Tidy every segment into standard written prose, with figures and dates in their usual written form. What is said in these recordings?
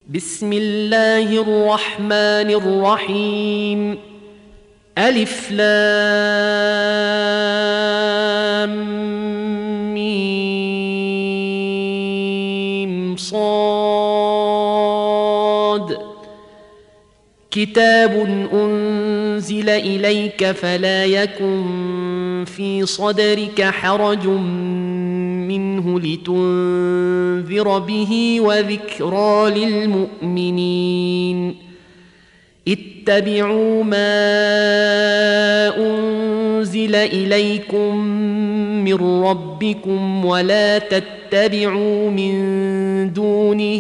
بسم الله الرحمن الرحيم. ألف لام ميم صاد. كتاب أنزل إليك فلا يكن في صدرك حرج منه لتنذر به وذكرى للمؤمنين. اتبعوا ما أنزل إليكم من ربكم ولا تتبعوا من دونه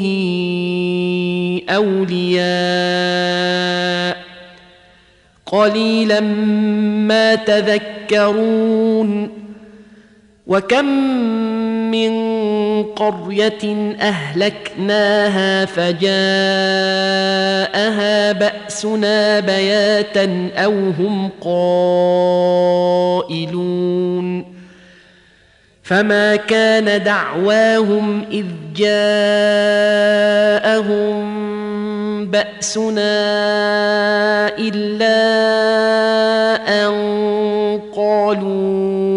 أولياء قليلا ما تذكرون. وكم من قرية أهلكناها فجاءها بأسنا بياتا أو هم قائلون. فما كان دعواهم إذ جاءهم بأسنا إلا أن قالوا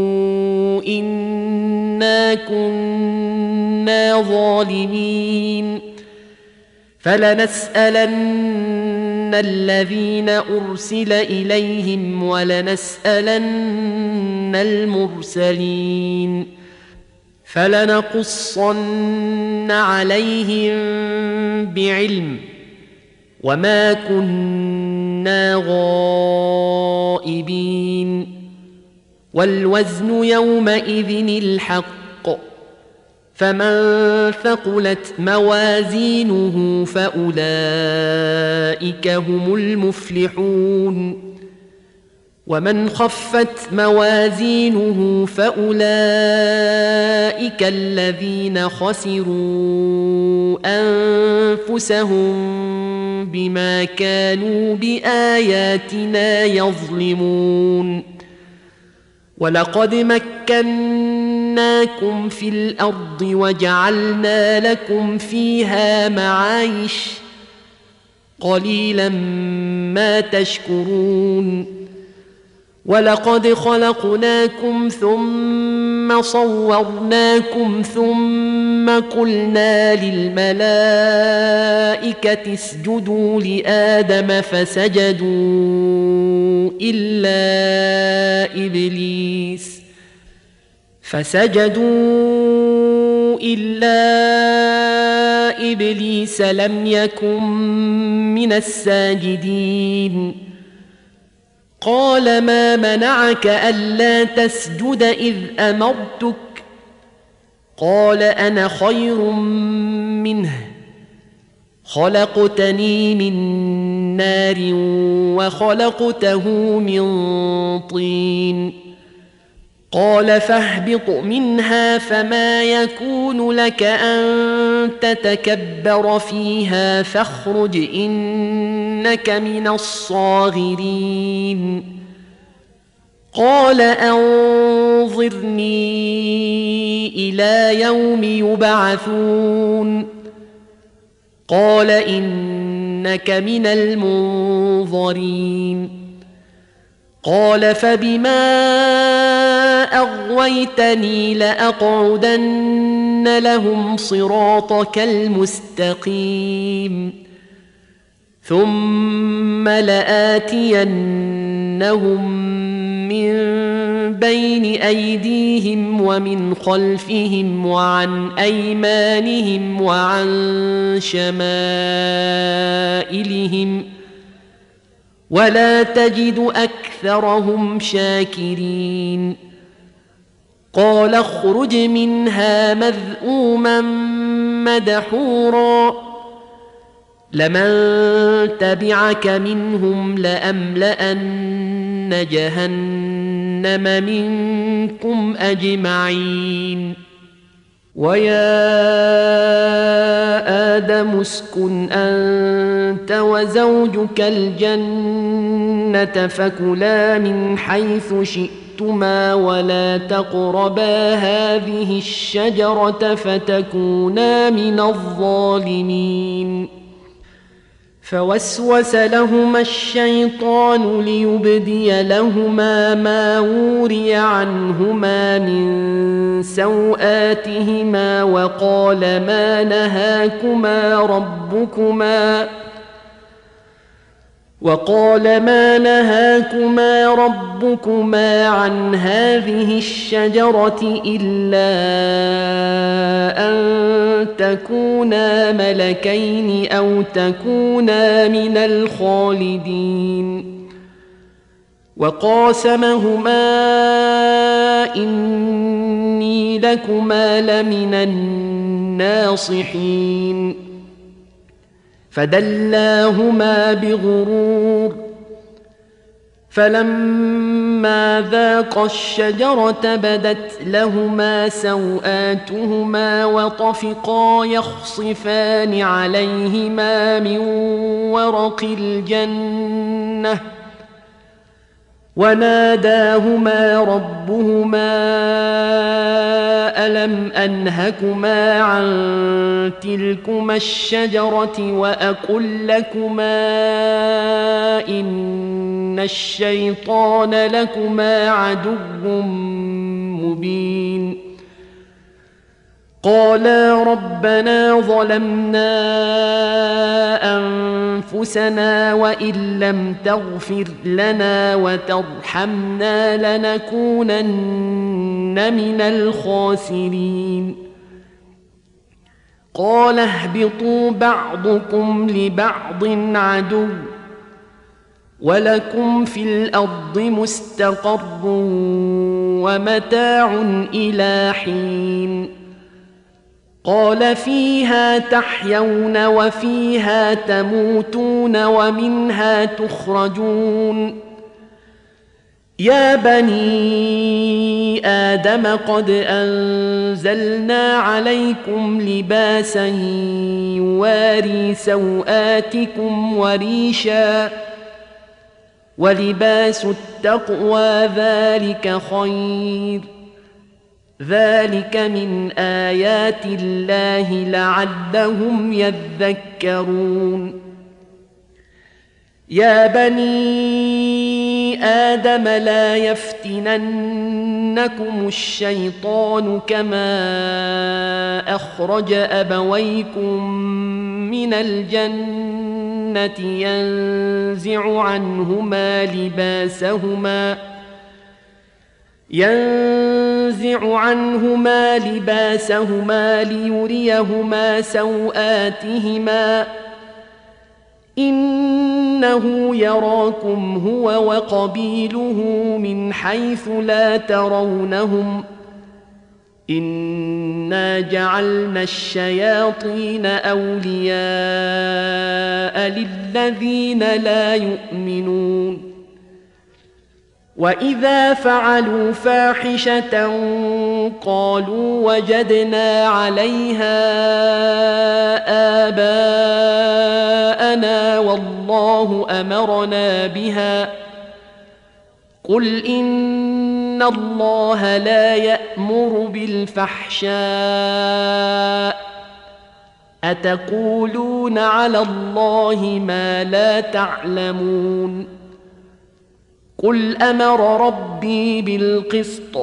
إنا كنا ظالمين. فلنسألن الذين أرسل إليهم ولنسألن المرسلين. فلنقصن عليهم بعلم وما كنا غائبين. والوزن يومئذ الحق. فمن ثقلت موازينه فأولئك هم المفلحون. ومن خفت موازينه فأولئك الذين خسروا أنفسهم بما كانوا بآياتنا يظلمون. ولقد مكناكم في الأرض وجعلنا لكم فيها معايش قليلا ما تشكرون. ولقد خلقناكم ثم صورناكم ثم قلنا للملائكة اسجدوا لآدم فسجدوا إلا إبليس لم يكن من الساجدين. قال ما منعك ألا تسجد إذ أمرتك؟ قال أنا خير منه خلقتني من نار وخلقته من طين. قال فاهبط منها فما يكون لك أن تتكبر فيها فاخرج إنك من الصاغرين. قال أنظرني إلى يوم يبعثون. قال إنك من المنظرين. قال فبما أغويتني لأقعدن لهم صراطك المستقيم ثم لآتينهم من بين أيديهم ومن خلفهم وعن أيمانهم وعن شمائلهم ولا تجد أكثرهم شاكرين. قال اخرج منها مذءوما مدحورا لمن تبعك منهم لأملأن جهنم منكم أجمعين. ويا آدم اسكن أنت وزوجك الجنة فكلا من حيث شئتما ولا تقربا هذه الشجرة فتكونا من الظالمين. فوسوس لهما الشيطان ليبدي لهما ما وري عنهما من سوآتهما وقال ما نهاكما ربكما عن هذه الشجرة إلا أن تكونا ملكين أو تكونا من الخالدين وقاسمهما إني لكما لمن الناصحين فدلاهما بغرور فلما ذاقا الشجرة بدت لهما سوآتهما وطفقا يخصفان عليهما من ورق الجنة وناداهما ربهما ألم أنهكما عن تلكما الشجرة وأقل لكما إن الشيطان لكما عدو مبين قالا ربنا ظلمنا أنفسنا وإن لم تغفر لنا وترحمنا لنكونن من الخاسرين قال اهبطوا بعضكم لبعض عدو ولكم في الأرض مستقر ومتاع إلى حين قال فيها تحيون وفيها تموتون ومنها تخرجون يا بني آدم قد أنزلنا عليكم لباسا يواري سوآتكم وريشا ولباس التقوى ذلك خير ذلك من آيات الله لعلهم يذكرون يا بني آدم لا يفتننكم الشيطان كما أخرج أبويكم من الجنة ينزع عنهما لباسهما ليريهما سوآتهما إنه يراكم هو وقبيله من حيث لا ترونهم إنا جعلنا الشياطين أولياء للذين لا يؤمنون وإذا فعلوا فاحشة قالوا وجدنا عليها آباءنا والله أمرنا بها قل إن الله لا يأمر بالفحشاء أتقولون على الله ما لا تعلمون قل أمر ربي بالقسط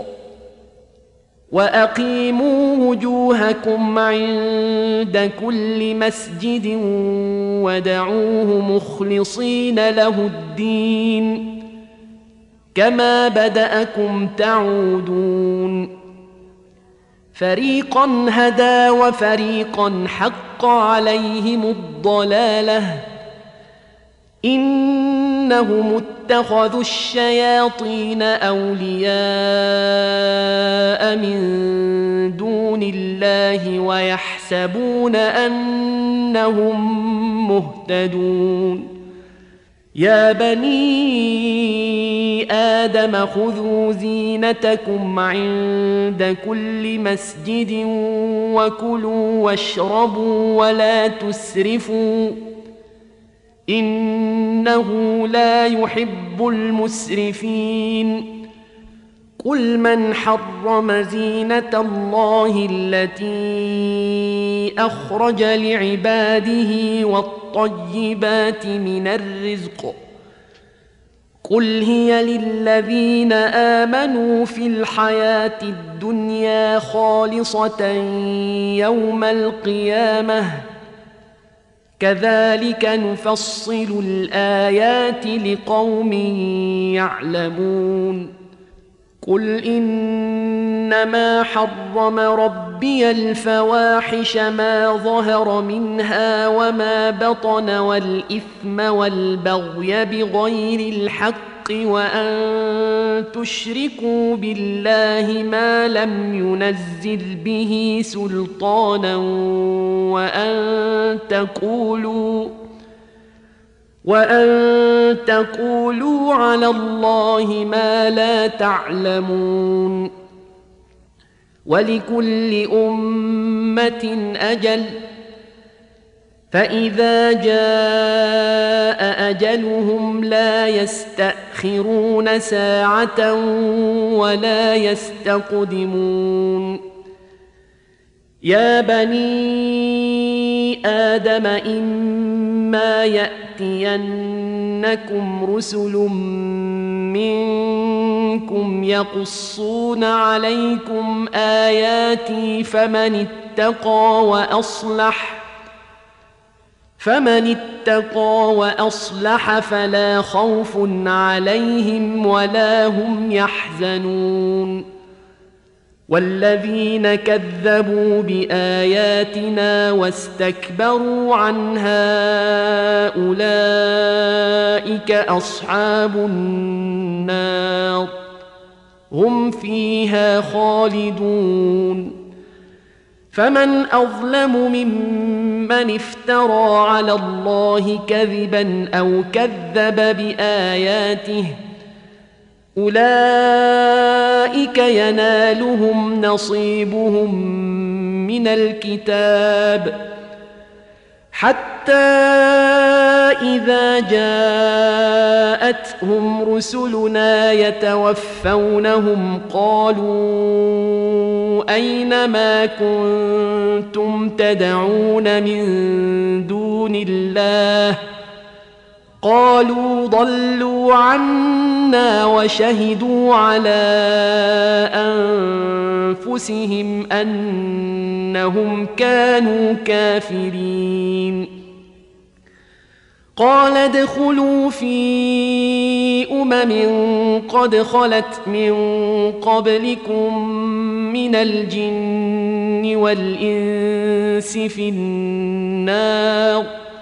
وأقيموا وجوهكم عند كل مسجد ودعوه مخلصين له الدين كما بدأكم تعودون فريقا هدى وفريقا حق عليهم الضلالة إنهم اتخذوا الشياطين أولياء من دون الله ويحسبون أنهم مهتدون يا بني آدم خذوا زينتكم عند كل مسجد وكلوا واشربوا ولا تسرفوا إنه لا يحب المسرفين قل من حرم زينة الله التي أخرج لعباده والطيبات من الرزق قل هي للذين آمنوا في الحياة الدنيا خالصة يوم القيامة كذلك نفصل الآيات لقوم يعلمون قل إنما حرم ربي الفواحش ما ظهر منها وما بطن والإثم والبغي بغير الحق وأن تشركوا بالله ما لم ينزل به سلطانا وأن تقولوا على الله ما لا تعلمون ولكل أمة أجل فإذا جاء أجلهم لا يستأخرون ساعة ولا يستقدمون يا بني آدم إما يأتينكم رسل منكم يقصون عليكم آياتي فمن اتقى وأصلح فلا خوف عليهم ولا هم يحزنون والذين كذبوا بآياتنا واستكبروا عنها أولئك أصحاب النار هم فيها خالدون فمن أظلم ممن افترى على الله كذبا أو كذب بآياته أولئك ينالهم نصيبهم من الكتاب حتى إذا جاءتهم رسلنا يتوفونهم قالوا أين ما كنتم تدعون من دون الله قالوا ضلوا عنا وشهدوا على أنفسهم أنهم كانوا كافرين قال ادخلوا في قد خلت من قبلكم من الجن والإنس في النار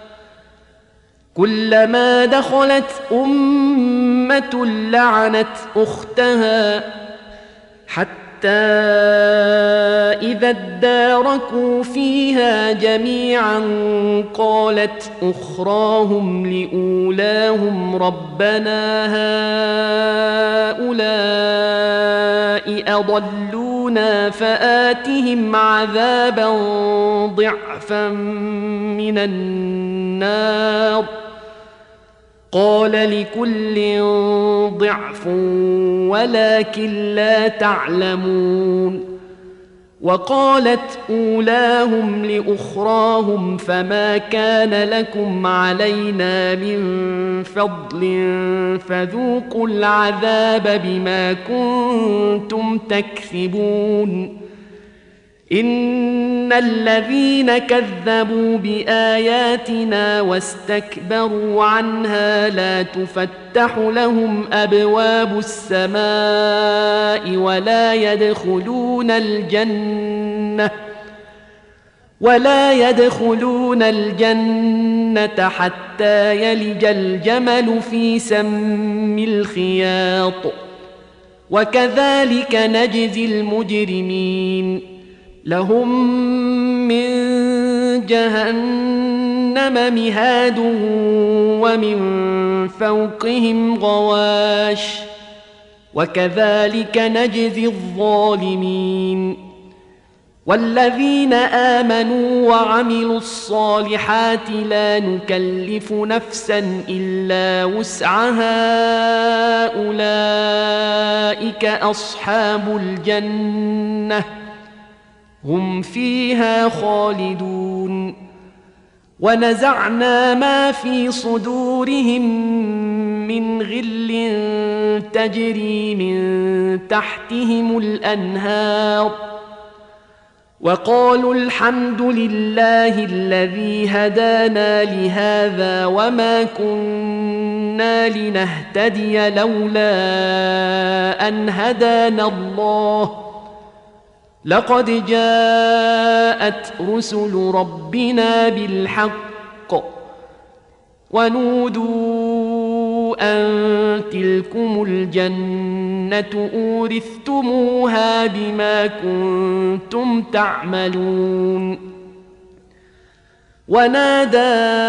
كلما دخلت أمة لعنت أختها حتى إذا اداركوا فيها جميعا قالت أخراهم لأولاهم ربنا هؤلاء أضلونا فآتهم عذابا ضعفا من النار قال لكل ضعف ولكن لا تعلمون وقالت أولاهم لأخراهم فما كان لكم علينا من فضل فذوقوا العذاب بما كنتم تكذبون إن الذين كذبوا بآياتنا واستكبروا عنها لا تفتح لهم أبواب السماء ولا يدخلون الجنة حتى يلج الجمل في سم الخياط وكذلك نجزي المجرمين لهم من جهنم مهاد ومن فوقهم غواش وكذلك نجزي الظالمين والذين آمنوا وعملوا الصالحات لا نكلف نفسا إلا وسعها أولئك أصحاب الجنة هم فيها خالدون ونزعنا ما في صدورهم من غل تجري من تحتهم الأنهار وقالوا الحمد لله الذي هدانا لهذا وما كنا لنهتدي لولا أن هدانا الله لقد جاءت رسل ربنا بالحق ونودوا أن تلكم الجنة أورثتموها بما كنتم تعملون ونادى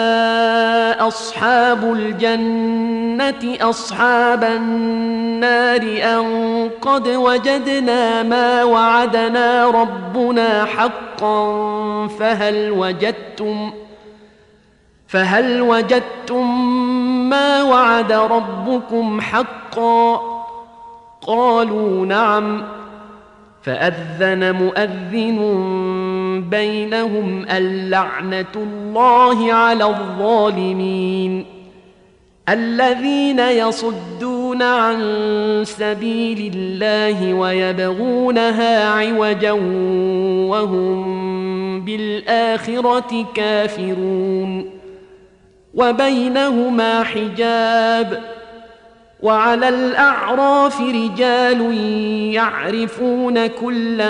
أصحاب الجنة أصحاب النار أن قد وجدنا ما وعدنا ربنا حقا فهل وجدتم ما وعد ربكم حقا قالوا نعم فأذن مؤذن بينهم اللعنة الله على الظالمين الذين يصدون عن سبيل الله ويبغونها عوجا وهم بالآخرة كافرون وبينهما حجاب وعلى الأعراف رجال يعرفون كلا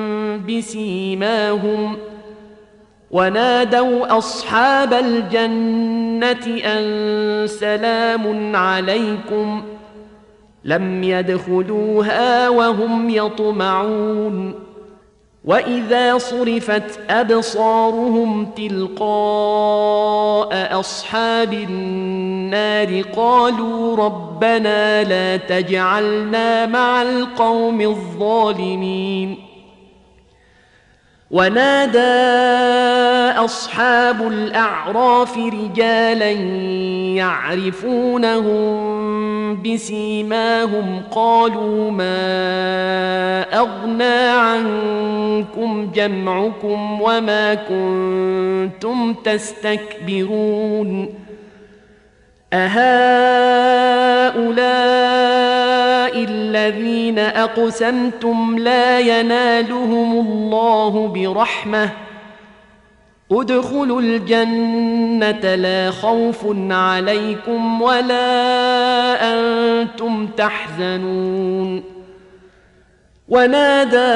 بسيماهم ونادوا أصحاب الجنة أن سلام عليكم لم يدخلوها وهم يطمعون وإذا صرفت أبصارهم تلقاء أصحاب النار قالوا ربنا لا تجعلنا مع القوم الظالمين ونادى أصحاب الأعراف رجالا يعرفونهم بسيماهم قالوا ما أغنى عنكم جمعكم وما كنتم تستكبرون أهؤلاء الذين أقسمتم لا ينالهم الله برحمة ادخلوا الجنة لا خوف عليكم ولا أنتم تحزنون ونادى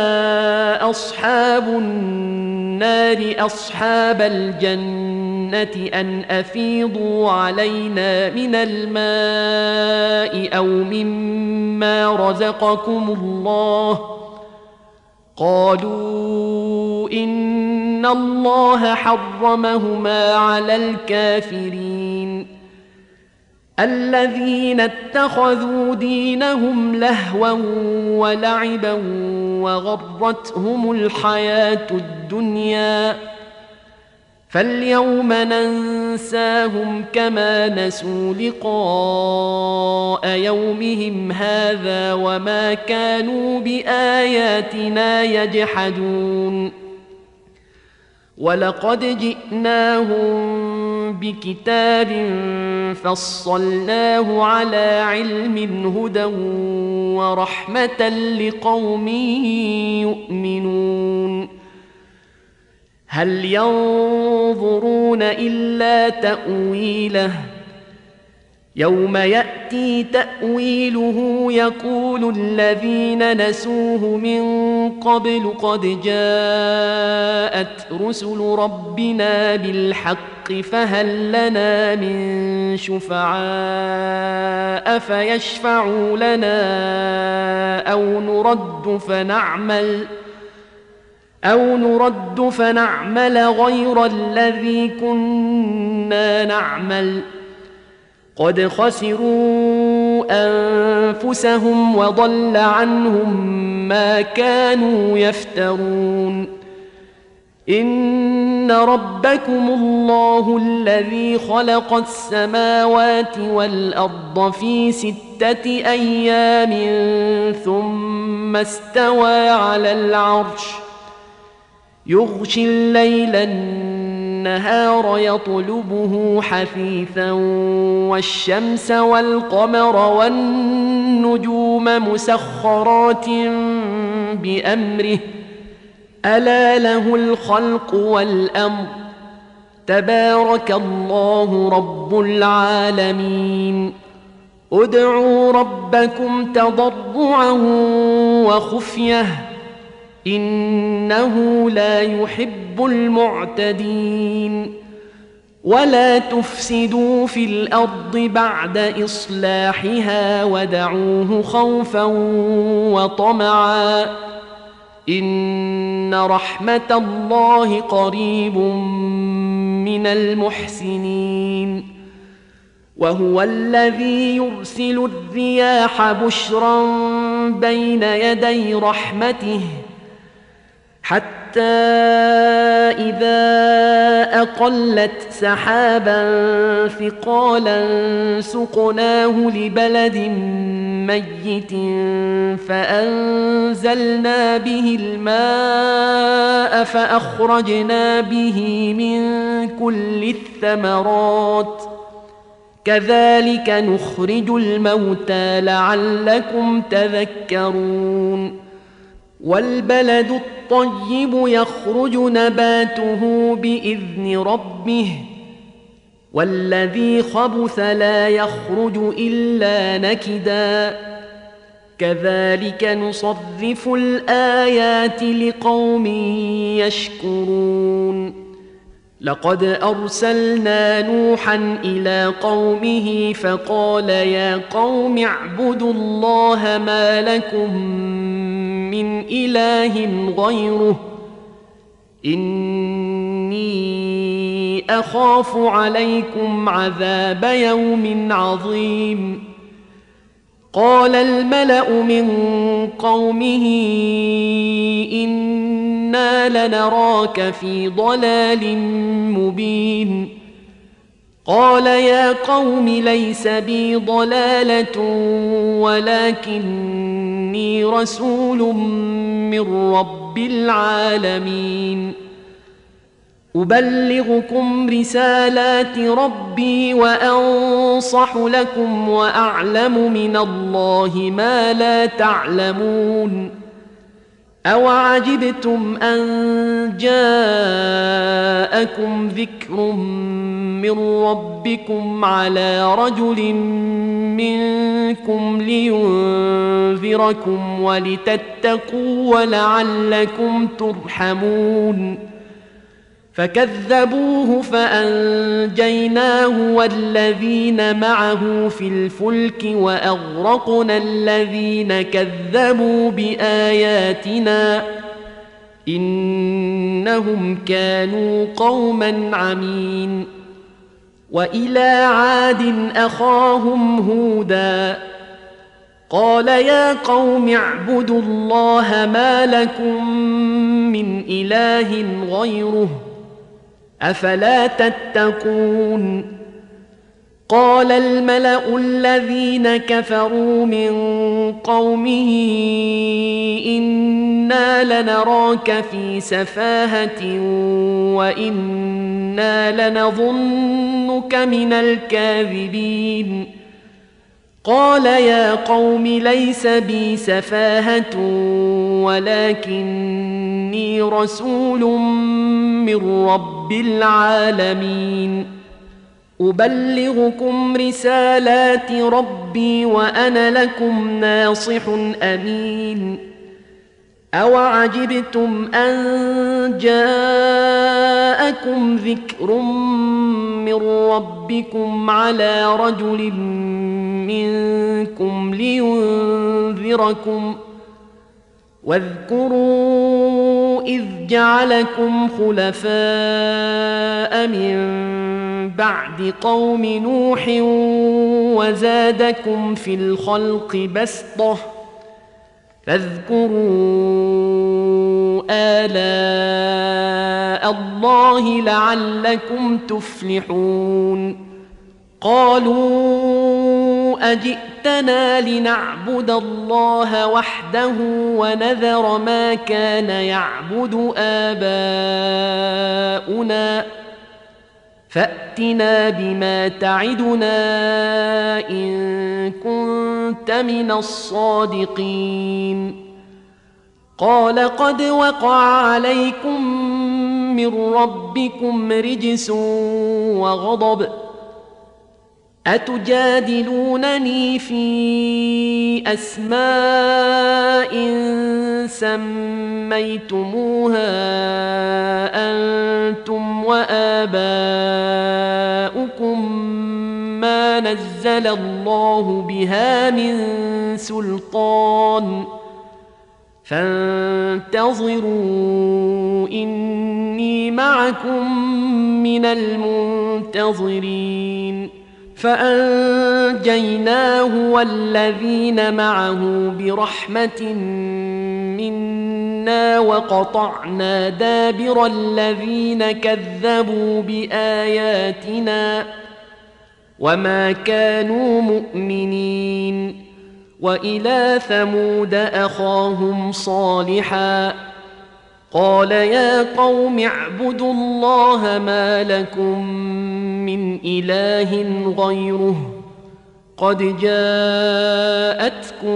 أصحاب النار أصحاب الجنة أن أفيضوا علينا من الماء أو مما رزقكم الله قالوا إن الله حرمهما على الكافرين الذين اتخذوا دينهم لهوا ولعبا وغرتهم الحياة الدنيا فاليوم ننساهم كما نسوا لقاء يومهم هذا وما كانوا بآياتنا يجحدون ولقد جئناهم بكتاب فصلناه على علم هدى ورحمة لقوم يؤمنون هل ينظرون إلا تأويله يوم يأتي تأويله يقول الذين نسوه من قبل قد جاءت رسل ربنا بالحق فهل لنا من شفعاء فيشفعوا لنا أو نرد فنعمل غير الذي كنا نعمل قد خسروا أنفسهم وضل عنهم ما كانوا يفترون إن ربكم الله الذي خلق السماوات والأرض في 6 أيام ثم استوى على العرش يغشي الليل النهار يطلبه حثيثا والشمس والقمر والنجوم مسخرات بأمره ألا له الخلق والأمر تبارك الله رب العالمين ادعوا ربكم تضرعا وخفية إنه لا يحب المعتدين ولا تفسدوا في الأرض بعد إصلاحها ودعوه خوفا وطمعا إن رحمة الله قريب من المحسنين وهو الذي يرسل الرياح بشرا بين يدي رحمته حتى إذا أقلت سحابا ثقالا سقناه لبلد ميت فأنزلنا به الماء فأخرجنا به من كل الثمرات كذلك نخرج الموتى لعلكم تذكرون والبلد الطيب يخرج نباته بإذن ربه والذي خبث لا يخرج إلا نكدا كذلك نصرف الآيات لقوم يشكرون لقد أرسلنا نوحا إلى قومه فقال يا قوم اعبدوا الله ما لكم من إله غيره إني أخاف عليكم عذاب يوم عظيم قال الملأ من قومه إنا لنراك في ضلال مبين قال يا قوم ليس بي ضلالة ولكني رسول من رب العالمين أبلغكم رسالات ربي وأنصح لكم وأعلم من الله ما لا تعلمون أوعجبتم أن جاءكم ذكر من ربكم على رجل منكم لينذركم ولتتقوا ولعلكم ترحمون فكذبوه فأنجيناه والذين معه في الفلك وأغرقنا الذين كذبوا بآياتنا إنهم كانوا قوما عمين وإلى عاد أخاهم هودا قال يا قوم اعبدوا الله ما لكم من إله غيره أفلا تتقون قال الملأ الذين كفروا من قومه إنا لنراك في سفاهة وإنا لنظنك من الكاذبين قال يا قوم ليس بي سفاهة ولكني رسول من رب العالمين أبلغكم رسالات ربي وأنا لكم ناصح أمين أوعجبتم أن جاءكم ذكر من ربكم على رجل منكم لينذركم واذكروا إذ جعلكم خلفاء من بعد قوم نوح وزادكم في الخلق بسطة فاذكروا آلاء الله لعلكم تفلحون قالوا أجئتنا لنعبد الله وحده ونذر ما كان يعبد آباؤنا فأتنا بما تعدنا إن كنت من الصادقين قال قد وقع عليكم من ربكم رجس وغضب أتجادلونني في أسماء سميتموها أنتم وآباؤكم ما نزل الله بها من سلطان فانتظروا إني معكم من المنتظرين فأنجيناه والذين معه برحمة منا وقطعنا دابر الذين كذبوا بآياتنا وما كانوا مؤمنين وإلى ثمود أخاهم صالحا قال يا قوم اعبدوا الله ما لكم من إله غيره قد جاءتكم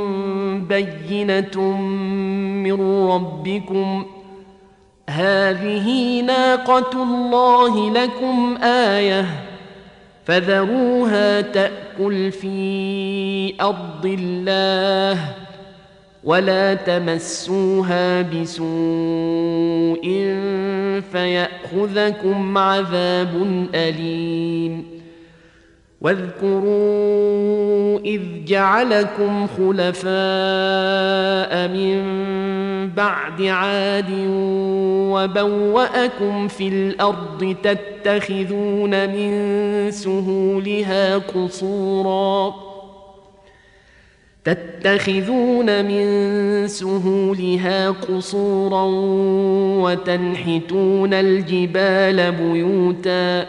بينة من ربكم هذه ناقة الله لكم آية فذروها تأكل في أرض الله ولا تمسوها بسوء فيأخذكم عذاب أليم واذكروا إذ جعلكم خلفاء من بعد عاد وبوأكم في الأرض تتخذون من سهولها قصورا وتنحتون الجبال بيوتا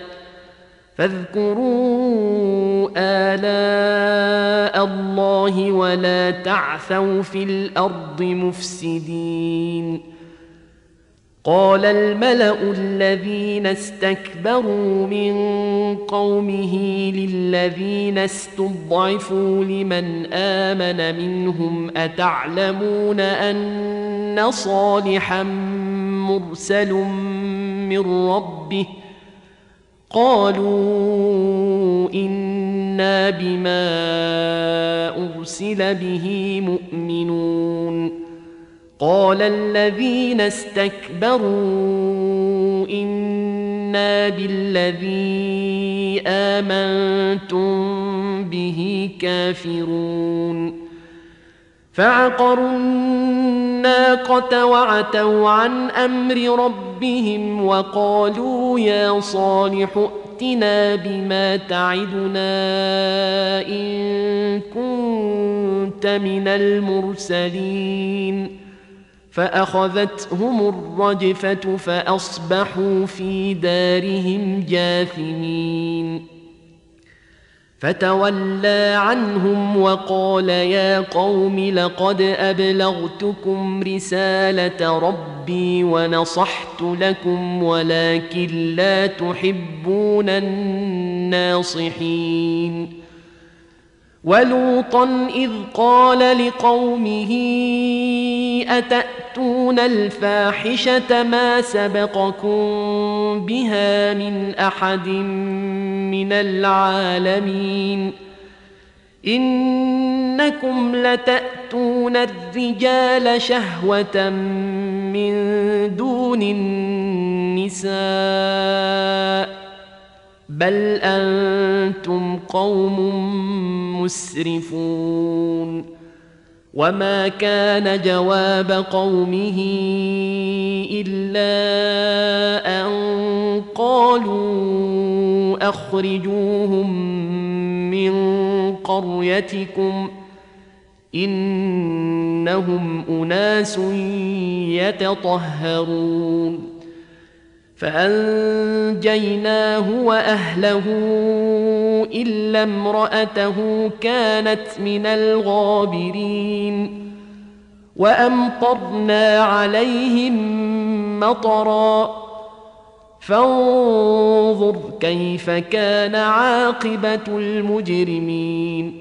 فاذكروا آلاء الله ولا تعثوا في الأرض مفسدين قال الملأ الذين استكبروا من قومه للذين استضعفوا لمن آمن منهم أتعلمون أن صالحا مرسل من ربه قالوا إنا بما أرسل به مؤمنون قال الذين استكبروا إنا بالذي آمنتم به كافرون فعقروا الناقة وعتوا عن أمر ربهم وقالوا يا صالح ائتنا بما تعدنا إن كنت من المرسلين فأخذتهم الرجفة فأصبحوا في دارهم جاثمين فتولى عنهم وقال يا قوم لقد أبلغتكم رسالة ربي ونصحت لكم ولكن لا تحبون الناصحين ولوطا إذ قال لقومه أتأتون الفاحشة ما سبقكم بها من أحد من العالمين إنكم لتأتون الرجال شهوة من دون النساء بل أنتم قوم مسرفون وما كان جواب قومه إلا أن قالوا أخرجوهم من قريتكم إنهم أناس يتطهرون فأنجيناه وأهله إلا امرأته كانت من الغابرين وأمطرنا عليهم مطرا فانظر كيف كان عاقبة المجرمين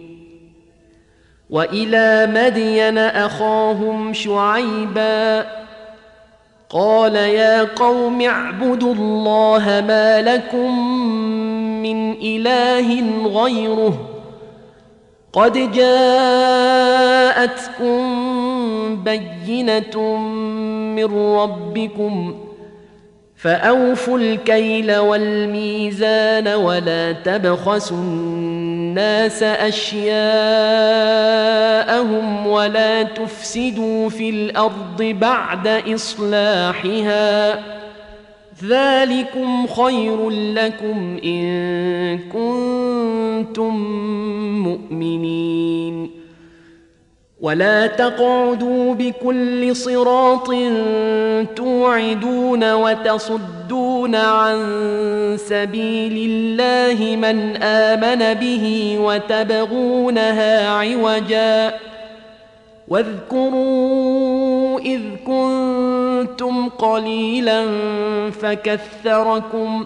وإلى مدين أخاهم شعيبا قال يا قوم اعبدوا الله ما لكم من إله غيره قد جاءتكم بينة من ربكم فأوفوا الكيل والميزان ولا تبخسوا الناس أشياءهم ولا تفسدوا في الأرض بعد إصلاحها ذلكم خير لكم إن كنتم مؤمنين ولا تقعدوا بكل صراط توعدون وتصدون عن سبيل الله من آمن به وتبغونها عوجا واذكروا إذ كنتم قليلا فكثركم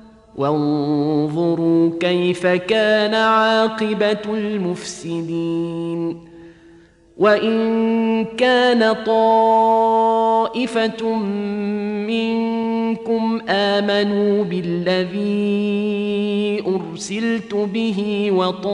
وانظروا كيف كان عاقبة المفسدين وإن كان طائفة منكم آمنوا بالذي أرسلت به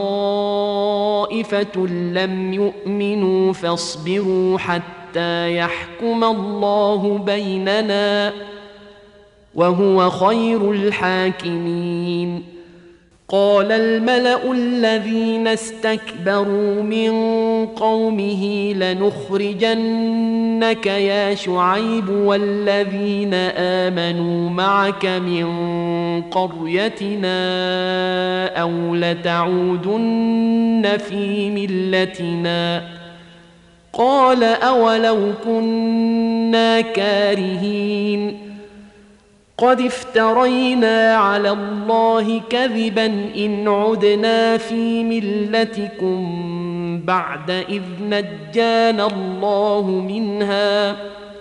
وطائفة لم يؤمنوا فاصبروا حتى يحكم الله بيننا وهو خير الحاكمين قال الملأ الذين استكبروا من قومه لنخرجنك يا شعيب والذين آمنوا معك من قريتنا أو لتعودن في ملتنا قال أولو كنا كارهين قد افترينا على الله كذبا إن عدنا في ملتكم بعد إذ نجانا الله منها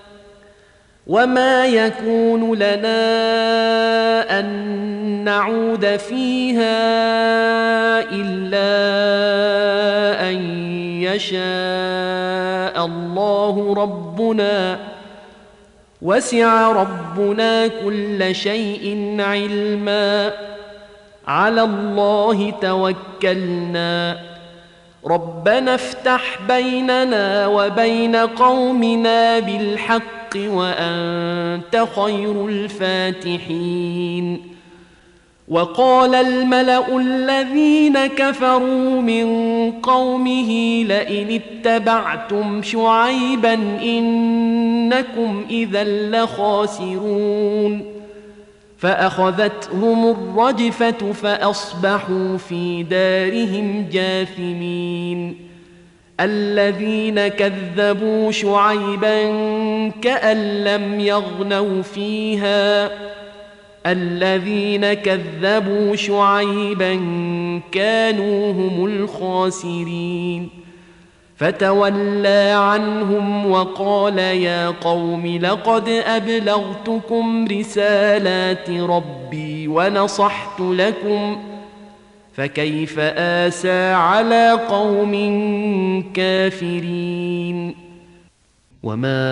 وما يكون لنا أن نعود فيها إلا أن يشاء الله ربنا وسع ربنا كل شيء علما على الله توكلنا ربنا افتح بيننا وبين قومنا بالحق وأنت خير الفاتحين وقال الملأ الذين كفروا من قومه لئن اتبعتم شعيبا إنكم إذا لخاسرون فأخذتهم الرجفة فأصبحوا في دارهم جاثمين الذين كذبوا شعيبا كأن لم يغنوا فيها الذين كذبوا شعيبا كانوا هم الخاسرين فتولى عنهم وقال يا قوم لقد أبلغتكم رسالات ربي ونصحت لكم فكيف آسى على قوم كافرين وما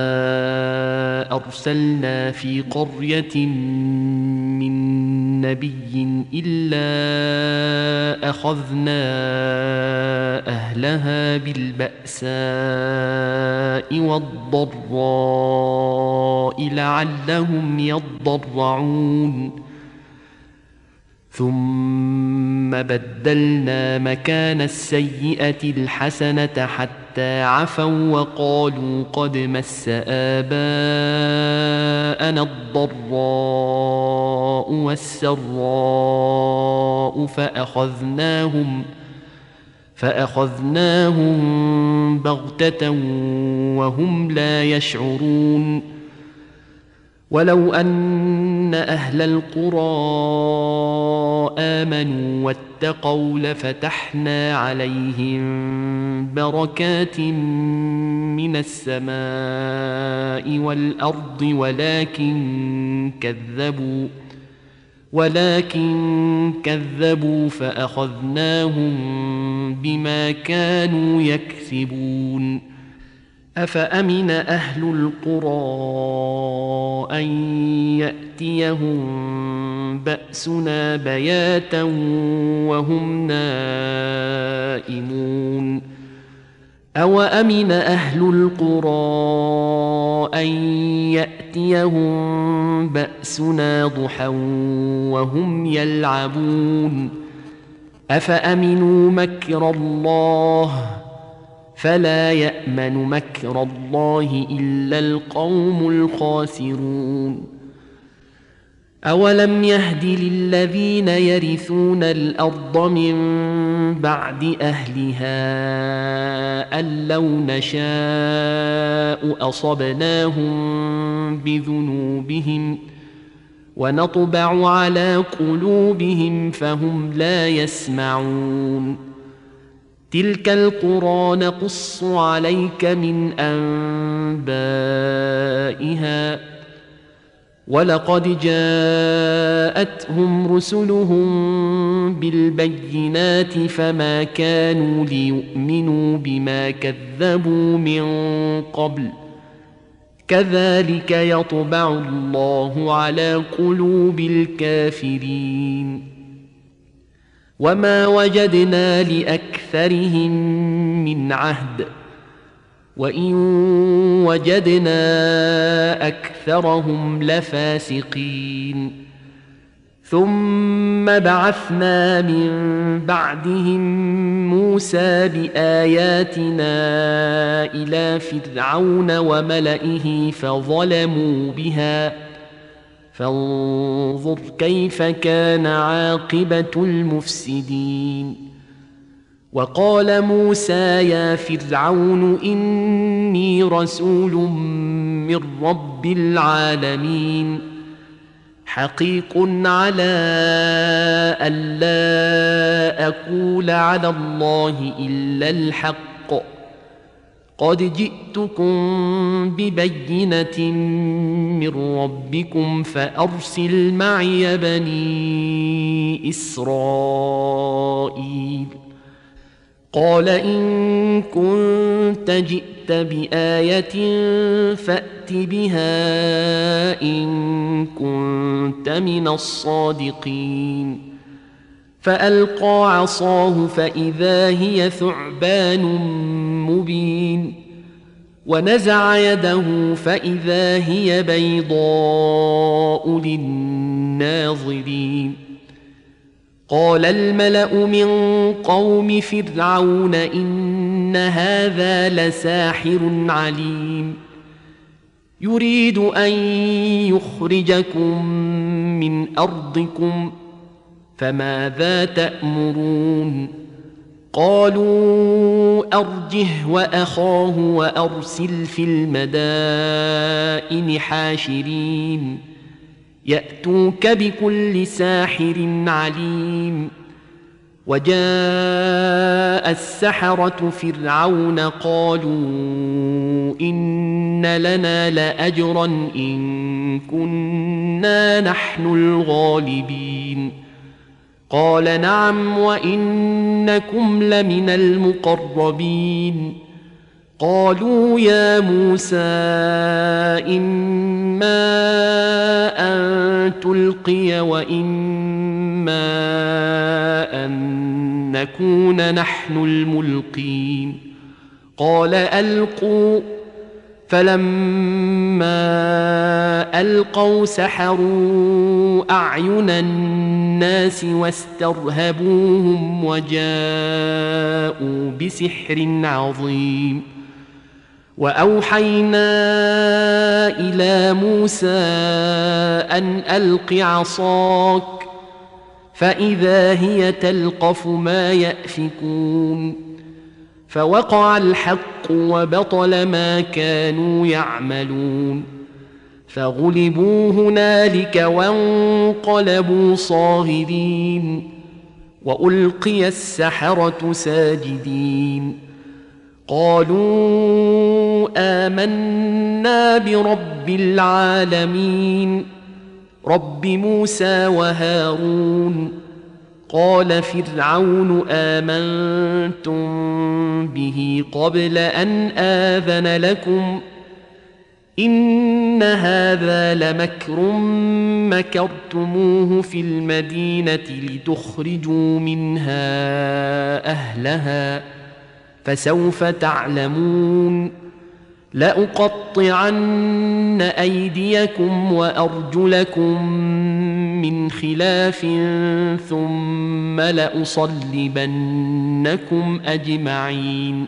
أرسلنا في قرية من نبي إلا أخذنا أهلها بالبأساء والضراء لعلهم يضرعون ثم بدلنا مكان السيئة الحسنة حتى عفوا وقالوا قد مس آباءنا الضراء والسراء فأخذناهم بغتة وهم لا يشعرون ولو أن أهل القرى آمنوا واتقوا لفتحنا عليهم بركات من السماء والأرض ولكن كذبوا فأخذناهم بما كانوا يكسبون أفأمن أهل القرى أن يأتيهم بأسنا بياتا وهم نائمون أوأمن أهل القرى أن يأتيهم بأسنا ضحى وهم يلعبون أفأمنوا مكر الله فلا يأمن مكر الله إلا القوم الخاسرون أولم يهد للذين يرثون الأرض من بعد أهلها أن لو نشاء أصبناهم بذنوبهم ونطبع على قلوبهم فهم لا يسمعون تلك القرى نقص عليك من أنبائها ولقد جاءتهم رسلهم بالبينات فما كانوا ليؤمنوا بما كذبوا من قبل كذلك يطبع الله على قلوب الكافرين وما وجدنا لأكثرهم من عهد وإن وجدنا أكثرهم لفاسقين ثم بعثنا من بعدهم موسى بآياتنا إلى فرعون وملئه فظلموا بها فانظر كيف كان عاقبة المفسدين وقال موسى يا فرعون إني رسول من رب العالمين حقيق على ألا أقول على الله إلا الحق قد جئتكم ببينة من ربكم فأرسل معي بني إسرائيل قال إن كنت جئت بآية فأت بها إن كنت من الصادقين فألقى عصاه فإذا هي ثعبان مبين ونزع يده فإذا هي بيضاء للناظرين قال الملأ من قوم فرعون إن هذا لساحر عليم يريد أن يخرجكم من أرضكم فماذا تأمرون قالوا أرجه وأخاه وأرسل في المدائن حاشرين يأتوك بكل ساحر عليم وجاء السحرة فرعون قالوا إن لنا لأجرا إن كنا نحن الغالبين قال نعم وإنكم لمن المقربين قالوا يا موسى إما أن تلقي وإما أن نكون نحن الملقين قال ألقوا فلما ألقوا سحروا أعين الناس واسترهبوهم وجاءوا بسحر عظيم وأوحينا إلى موسى أن ألق عصاك فإذا هي تلقف ما يأفكون فوقع الحق وبطل ما كانوا يعملون فغلبوا هنالك وانقلبوا صاغرين وألقي السحرة ساجدين قالوا آمنا برب العالمين رب موسى وهارون قال فرعون آمنتم به قبل أن آذن لكم إن هذا لمكر مكرتموه في المدينة لتخرجوا منها أهلها فسوف تعلمون لأقطعن أيديكم وأرجلكم من خلاف ثم لأصلبنكم أجمعين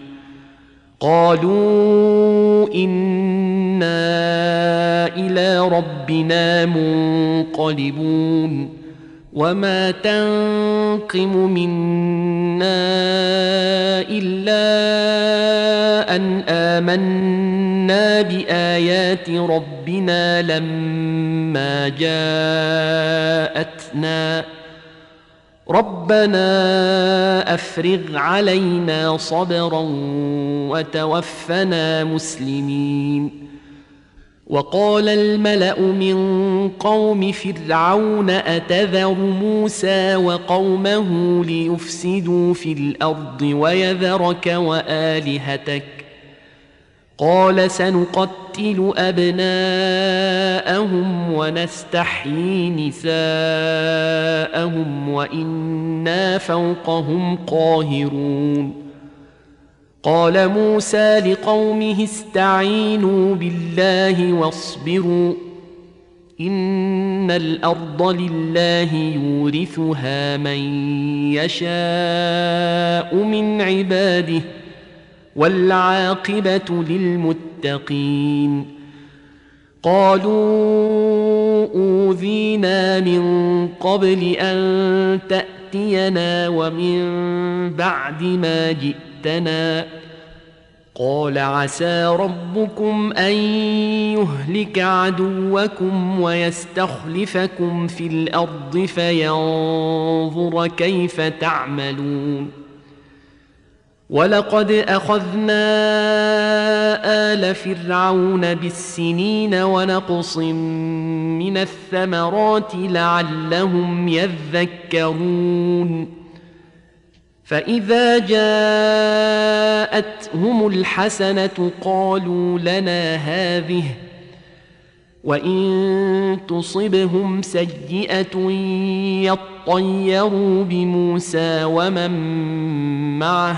قالوا إنا إلى ربنا منقلبون وما تنقم منا إلا أن آمنا بآيات ربنا لما جاءتنا ربنا أفرغ علينا صبرا وتوفنا مسلمين وقال الملأ من قوم فرعون أتذر موسى وقومه ليفسدوا في الأرض ويذرك وآلهتك قال سنقتل أبناءهم ونستحيي نساءهم وإنا فوقهم قاهرون قال موسى لقومه استعينوا بالله واصبروا إن الأرض لله يورثها من يشاء من عباده والعاقبة للمتقين قالوا أوذينا من قبل أن تأتينا ومن بعد ما جئتنا قال عسى ربكم أن يهلك عدوكم ويستخلفكم في الأرض فينظر كيف تعملون ولقد أخذنا آل فرعون بالسنين ونقص من الثمرات لعلهم يذكرون فإذا جاءتهم الحسنة قالوا لنا هذه وإن تصبهم سيئة يطيروا بموسى ومن معه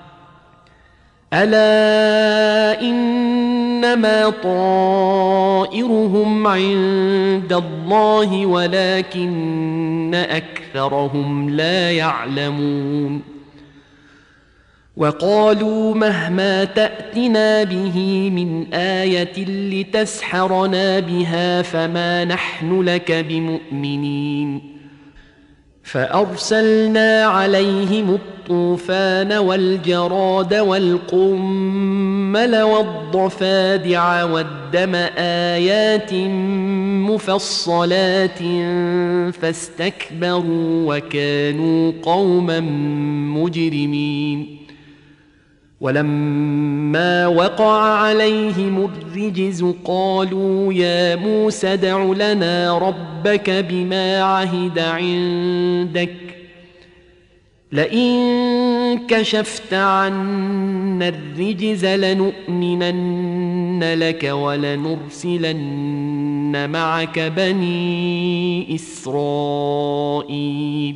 ألا إنما طائرهم عند الله ولكن أكثرهم لا يعلمون وقالوا مهما تأتنا به من آية لتسحرنا بها فما نحن لك بمؤمنين فأرسلنا عليهم الطوفان والجراد والقمل والضفادع والدم آيات مفصلات فاستكبروا وكانوا قوما مجرمين ولما وقع عليهم الرجز قالوا يا موسى ادع لنا ربك بما عهد عندك لئن كشفت عنا الرجز لنؤمنن لك ولنرسلن معك بني إسرائيل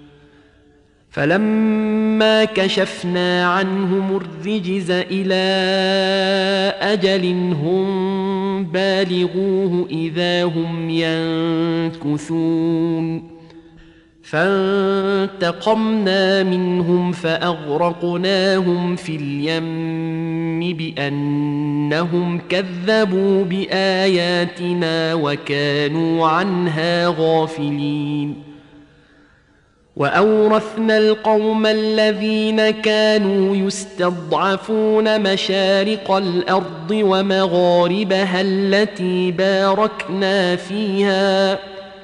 فلما كشفنا عنهم الرجز إلى أجل هم بالغوه إذا هم ينكثون فانتقمنا منهم فأغرقناهم في اليم بأنهم كذبوا بآياتنا وكانوا عنها غافلين وأورثنا القوم الذين كانوا يستضعفون مشارق الأرض ومغاربها التي باركنا فيها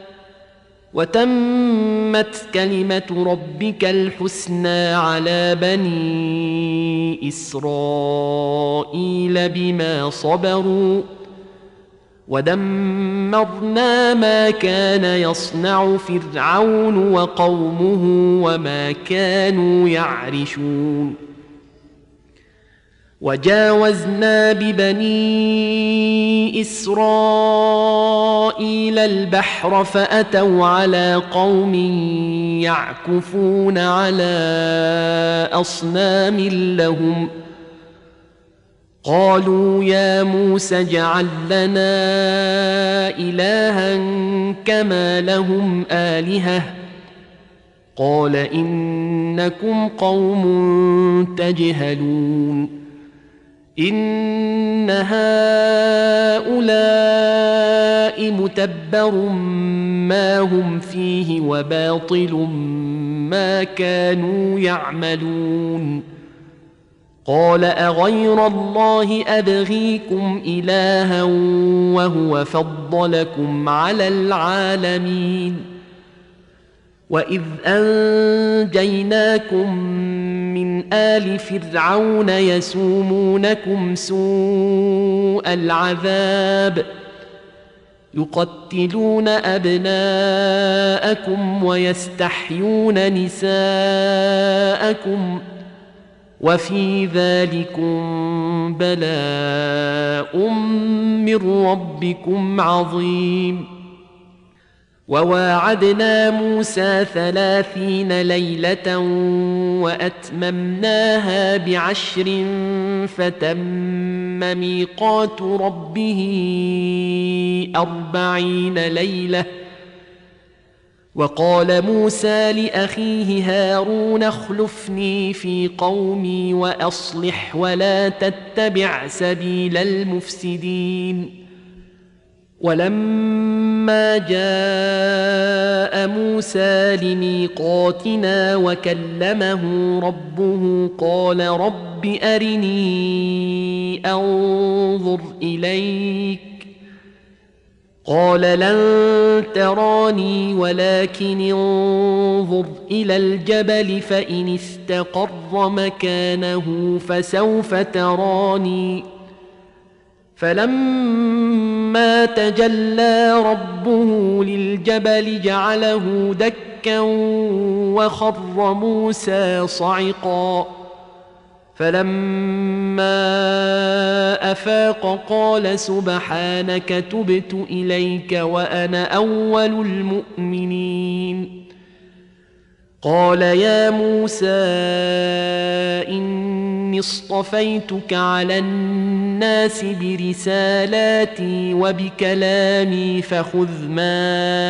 وتمت كلمة ربك الحسنى على بني إسرائيل بما صبروا ودمرنا ما كان يصنع فرعون وقومه وما كانوا يعرشون وجاوزنا ببني إسرائيل البحر فأتوا على قوم يعكفون على أصنام لهم قالوا يا موسى اجعل لنا إلها كما لهم آلهة قال إنكم قوم تجهلون إن هؤلاء متبر ما هم فيه وباطل ما كانوا يعملون قال أغير الله أبغيكم إلها وهو فضلكم على العالمين وإذ أنجيناكم من آل فرعون يسومونكم سوء العذاب يقتلون أبناءكم ويستحيون نساءكم وفي ذلكم بلاء من ربكم عظيم وواعدنا موسى 30 ليلة وأتممناها ب10 فتم ميقات ربه 40 ليلة وقال موسى لأخيه هارون اخلفني في قومي وأصلح ولا تتبع سبيل المفسدين ولما جاء موسى لميقاتنا وكلمه ربه قال رب أرني أنظر إليك قال لن تراني ولكن انظر إلى الجبل فإن استقر مكانه فسوف تراني فلما تجلى ربه للجبل جعله دكا وخر موسى صعقا فلما أفاق قال سبحانك تبت إليك وأنا أول المؤمنين قال يا موسى إني اصطفيتك على الناس برسالاتي وبكلامي فخذ ما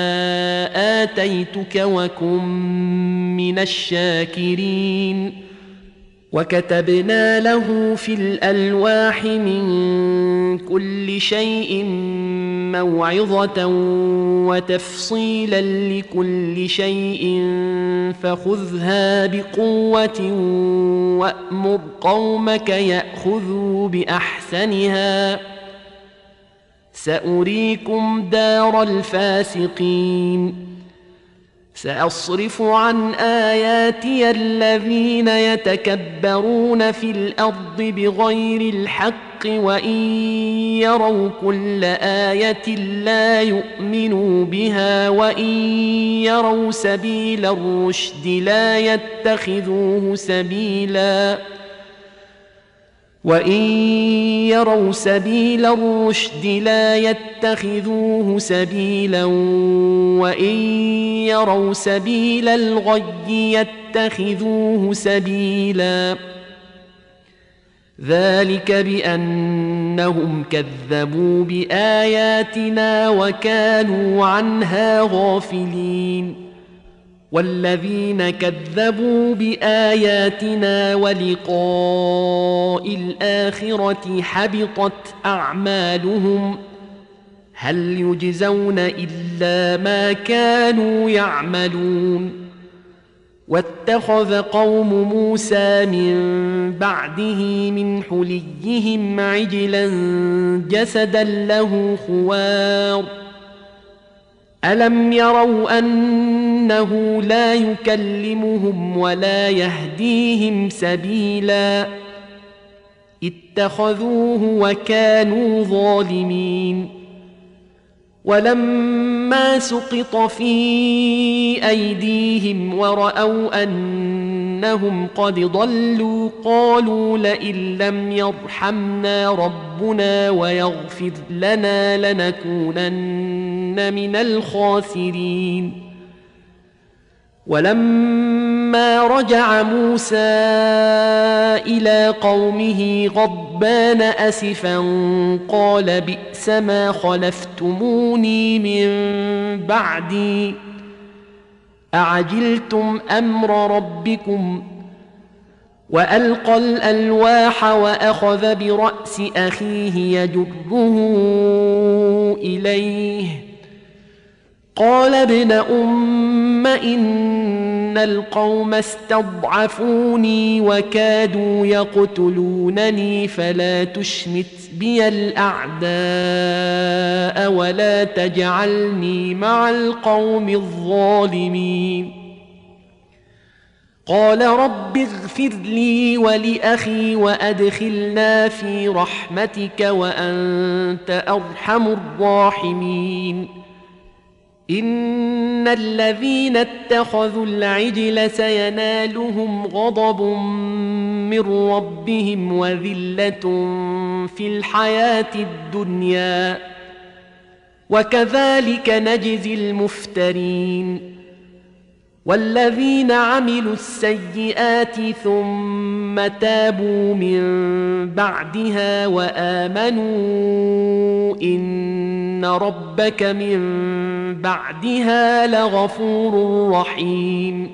آتيتك وكن من الشاكرين وكتبنا له في الألواح من كل شيء موعظة وتفصيلا لكل شيء فخذها بقوة وأمر قومك يأخذوا بأحسنها سأريكم دار الفاسقين سأصرف عن آياتي الذين يتكبرون في الأرض بغير الحق وإن يروا كل آية لا يؤمنوا بها وإن يروا سبيل الرشد لا يتخذوه سبيلا وإن يروا سبيل الرشد لا يتخذوه سبيلا وإن يروا سبيل الغي يتخذوه سبيلا ذلك بأنهم كذبوا بآياتنا وكانوا عنها غافلين والذين كذبوا بآياتنا ولقاء الآخرة حبطت أعمالهم هل يجزون إلا ما كانوا يعملون واتخذ قوم موسى من بعده من حليهم عجلا جسدا له خوار ألم يروا أنه لا يكلمهم ولا يهديهم سبيلا اتخذوه وكانوا ظالمين ولما سقط في أيديهم ورأوا أنهم قد ضلوا قالوا لئن لم يرحمنا ربنا ويغفر لنا لنكونن من الخاسرين ولما رجع موسى إلى قومه غضبان أسفا قال بئس ما خلفتموني من بعدي أعجلتم أمر ربكم وألقى الألواح وأخذ برأس أخيه يجره إليه قال ابن أم إن القوم استضعفوني وكادوا يقتلونني فلا تشمت بي الأعداء ولا تجعلني مع القوم الظالمين قال رب اغفر لي ولأخي وأدخلنا في رحمتك وأنت أرحم الراحمين إن الذين اتخذوا العجل سينالهم غضب من ربهم وذلة في الحياة الدنيا وكذلك نجزي المفترين والذين عملوا السيئات ثم تابوا من بعدها وآمنوا إن ربك من بعدها لغفور رحيم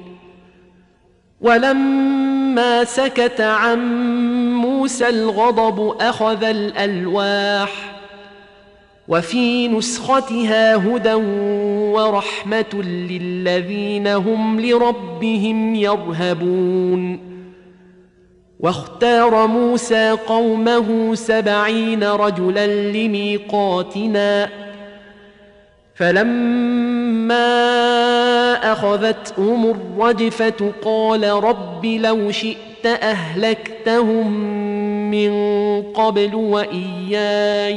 ولما سكت عن موسى الغضب أخذ الألواح وفي نسختها هدى ورحمة للذين هم لربهم يرهبون واختار موسى قومه 70 رجلا لميقاتنا فلما أخذتهم الرجفة قال رب لو شئت أهلكتهم من قبل وإياي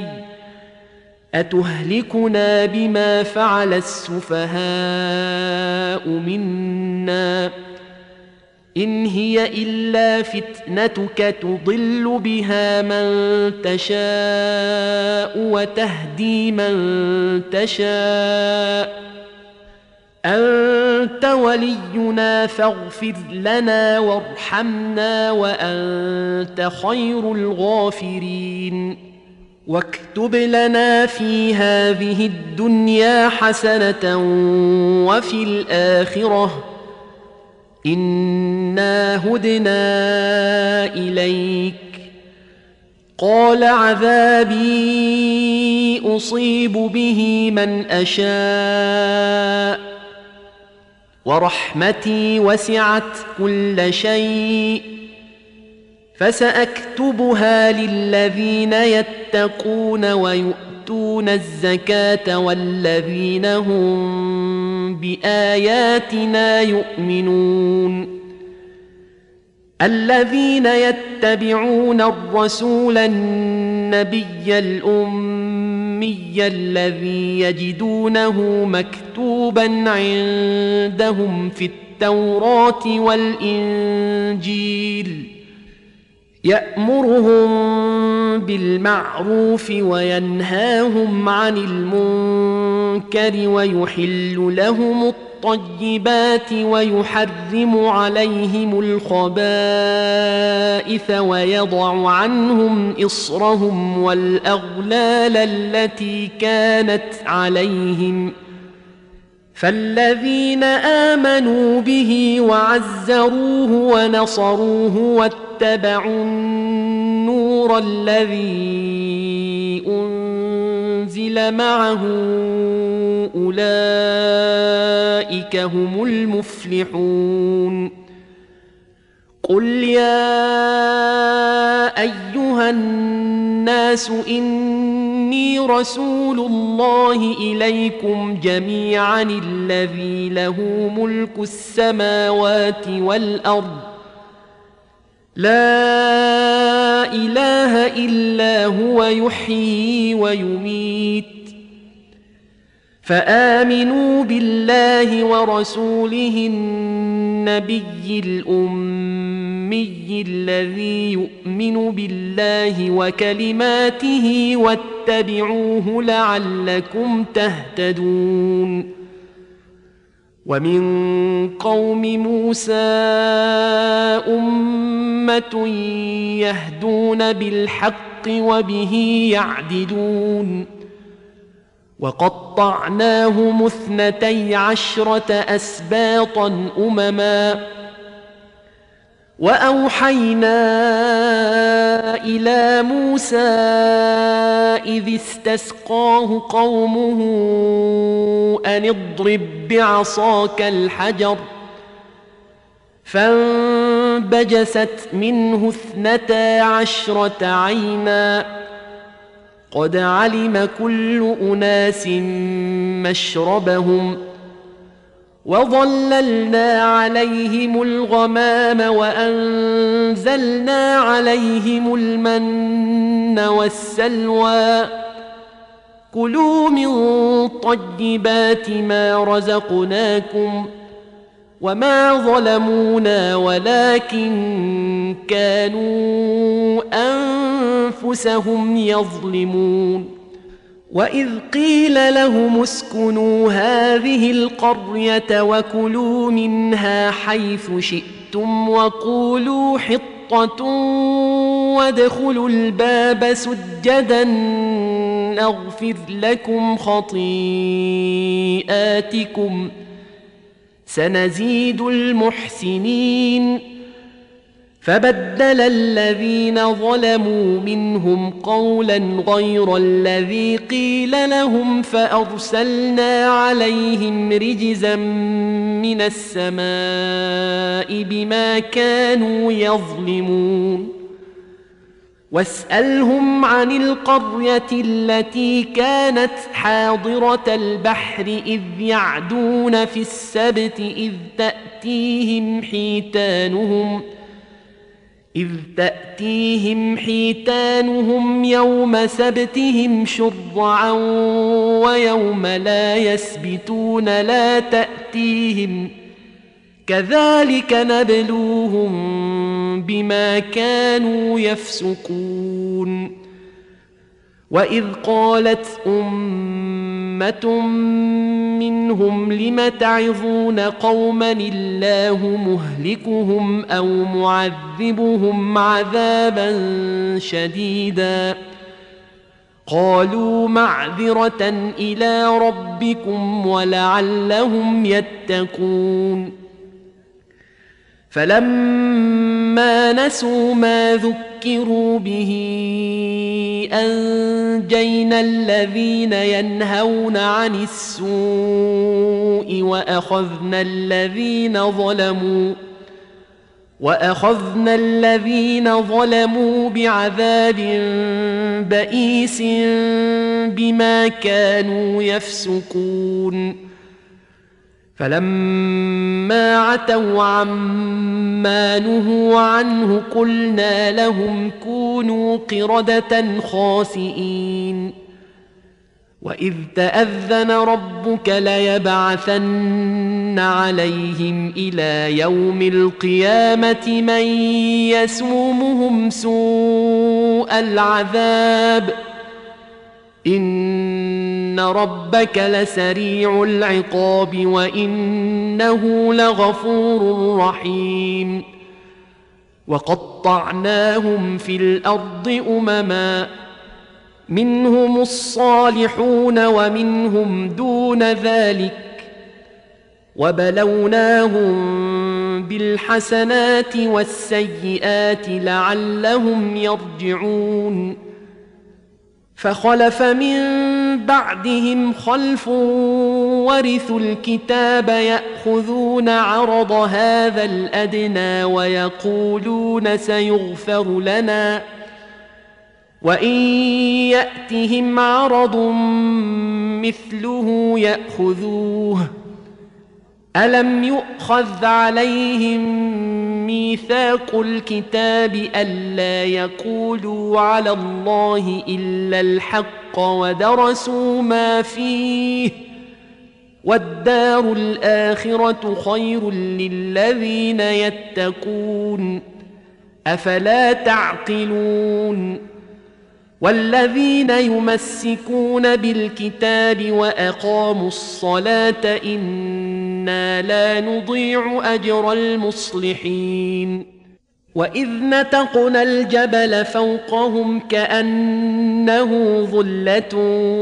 أتهلكنا بما فعل السفهاء منا إن هي إلا فتنتك تضل بها من تشاء وتهدي من تشاء أنت ولينا فاغفر لنا وارحمنا وأنت خير الغافرين واكتب لنا في هذه الدنيا حسنة وفي الآخرة إنا هدنا إليك قال عذابي أصيب به من أشاء ورحمتي وسعت كل شيء فسأكتبها للذين يتقون ويؤتون الزكاة والذين هم بآياتنا يؤمنون الذين يتبعون الرسول النبي الأمي الذي يجدونه مكتوبا عندهم في التوراة والإنجيل يأمرهم بالمعروف وينهاهم عن المنكر ويحل لهم الطيبات ويحرم عليهم الخبائث ويضع عنهم إصرهم والأغلال التي كانت عليهم فالذين آمنوا به وعزروه ونصروه واتبعوا النور الذي أنزل أنزل معه أولئك هم المفلحون قل يا أيها الناس إني رسول الله إليكم جميعا الذي له ملك السماوات والأرض لا إله إلا هو يحيي ويميت فآمنوا بالله ورسوله النبي الأمي الذي يؤمن بالله وكلماته واتبعوه لعلكم تهتدون ومن قوم موسى أمة يهدون بالحق وبه يعدلون وقطعناهم 12 أسباطا أمما وأوحينا إلى موسى إذ استسقاه قومه أن اضرب بعصاك الحجر فانبجست منه 12 عينا قد علم كل أناس مشربهم وظللنا عليهم الغمام وأنزلنا عليهم المن والسلوى كلوا من طيبات ما رزقناكم وما ظلمونا ولكن كانوا أنفسهم يظلمون وإذ قيل لهم اسكنوا هذه القرية وكلوا منها حيث شئتم وقولوا حطة وادخلوا الباب سجدا نغفر لكم خطيئاتكم سنزيد المحسنين فبدل الذين ظلموا منهم قولا غير الذي قيل لهم فأرسلنا عليهم رجزا من السماء بما كانوا يظلمون واسألهم عن القرية التي كانت حاضرة البحر إذ يعدون في السبت إذ تأتيهم حيتانهم يوم سبتهم شرعا ويوم لا يسبتون لا تأتيهم كذلك نبلوهم بما كانوا يفسقون وإذ قالت أمة منهم لم تعظون قوما الله مهلكهم أو معذبهم عذابا شديدا قالوا معذرة إلى ربكم ولعلهم يتقون فلما نسوا ما ذكروا به أنجينا الذين ينهون عن السوء وأخذنا الذين ظلموا بعذاب بئيس بما كانوا يفسقون فلما عتوا عما نهوا عنه قلنا لهم كونوا قردة خاسئين وإذ تأذن ربك ليبعثن عليهم إلى يوم القيامة من يسومهم سوء العذاب إن ربك لسريع العقاب وإنه لغفور رحيم وقطعناهم في الأرض أمما منهم الصالحون ومنهم دون ذلك وبلوناهم بالحسنات والسيئات لعلهم يرجعون فخلف من بعدهم خلف ورثوا الكتاب يأخذون عرض هذا الأدنى ويقولون سيغفر لنا وإن يأتهم عرض مثله يأخذوه ألم يؤخذ عليهم ميثاق الكتاب ألا يقولوا على الله إلا الحق ودرسوا ما فيه والدار الآخرة خير للذين يتقون أفلا تعقلون والذين يمسكون بالكتاب وأقاموا الصلاة إنا لا نضيع أجر المصلحين وإذ نتقنا الجبل فوقهم كأنه ظلة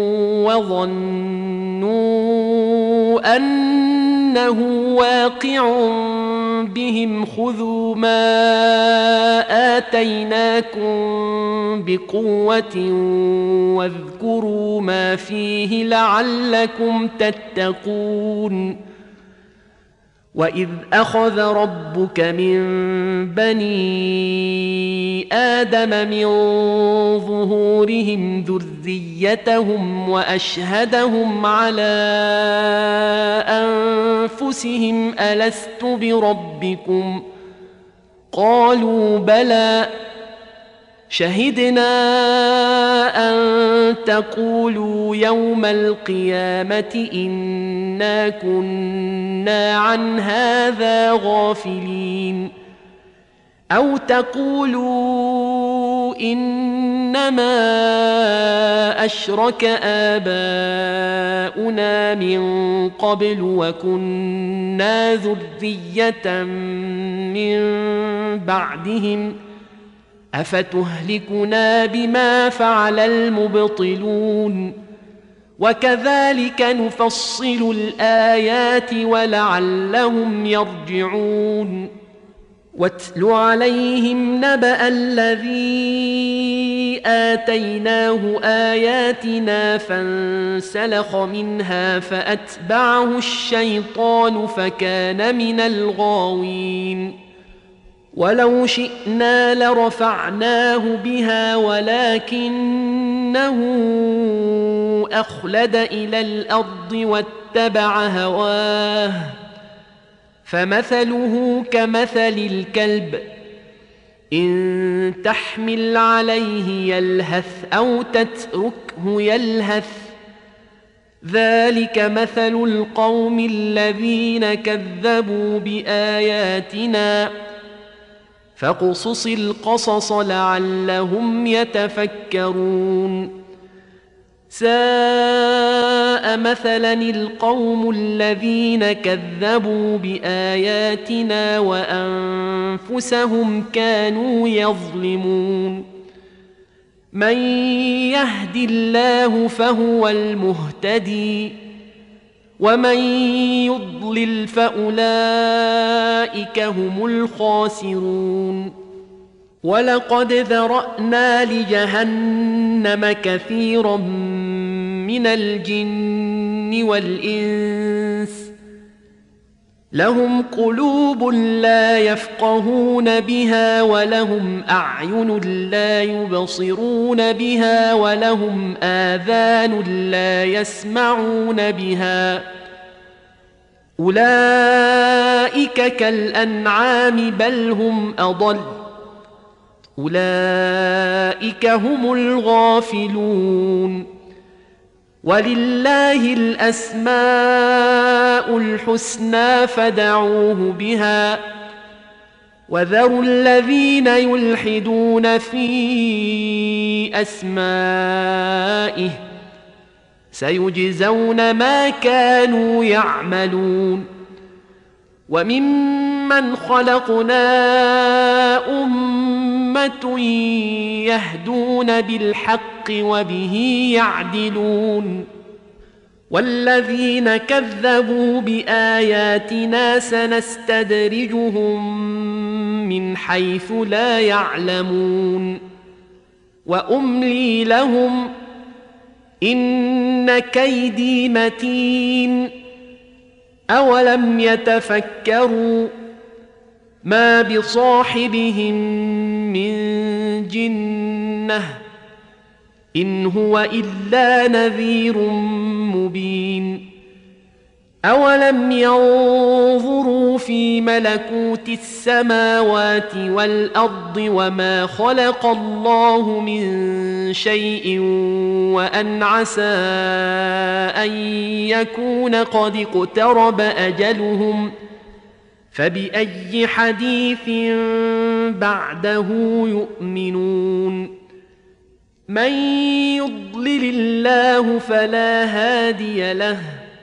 وظنوا أنه واقع بهم خذوا ما آتيناكم بقوة واذكروا ما فيه لعلكم تتقون وإذ أخذ ربك من بني آدم من ظهورهم ذريتهم وأشهدهم على أنفسهم ألست بربكم قالوا بلى شهدنا أن تقولوا يوم القيامة إنا كنا عن هذا غافلين أو تقولوا إنما أشرك آباؤنا من قبل وكنا ذرية من بعدهم أفتهلكنا بما فعل المبطلون وكذلك نفصل الآيات ولعلهم يرجعون واتل عليهم نبأ الذي آتيناه آياتنا فانسلخ منها فأتبعه الشيطان فكان من الغاوين ولو شئنا لرفعناه بها ولكنه أخلد إلى الأرض واتبع هواه فمثله كمثل الكلب إن تحمل عليه يلهث أو تتركه يلهث ذلك مثل القوم الذين كذبوا بآياتنا فاقصص القصص لعلهم يتفكرون ساء مثلا القوم الذين كذبوا بآياتنا وأنفسهم كانوا يظلمون من يهد الله فهو المهتدي ومن يضلل فأولئك هم الخاسرون ولقد ذرأنا لجهنم كثيرا من الجن والإنس لهم قلوب لا يفقهون بها ولهم أعين لا يبصرون بها ولهم آذان لا يسمعون بها أولئك كالأنعام بل هم أضل أولئك هم الغافلون ولله الأسماء الحسنى فدعوه بها وذروا الذين يلحدون في أسمائه سيجزون ما كانوا يعملون وممن خلقنا أمة يهدون بالحق وبه يعدلون والذين كذبوا بآياتنا سنستدرجهم من حيث لا يعلمون وأملي لهم إن كيدي متين أولم يتفكروا ما بصاحبهم من جنة إن هو إلا نذير مبين أولم ينظروا في ملكوت السماوات والأرض وما خلق الله من شيء وأن عسى أن يكون قد اقترب أجلهم فبأي حديث بعده يؤمنون من يضلل الله فلا هادي له